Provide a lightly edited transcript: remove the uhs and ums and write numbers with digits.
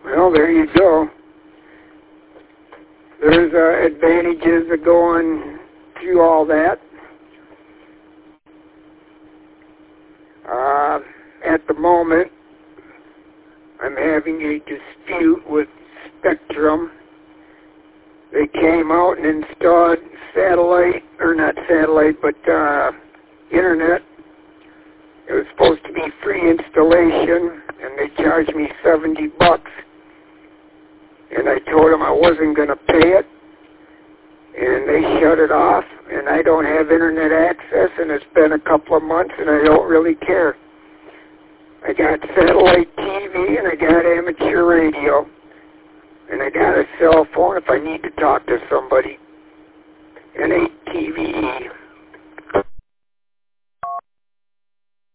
Well, there you go. There's advantages of going through all that. At the moment, I'm having a dispute with Spectrum. They came out and installed satellite, or not satellite, but internet. It was supposed to be free installation, and they charged me $70. And I told them I wasn't going to pay it, and they shut it off, and I don't have internet access, and it's been a couple of months, and I don't really care. I got satellite TV, and I got amateur radio, and I got a cell phone if I need to talk to somebody, and a TV.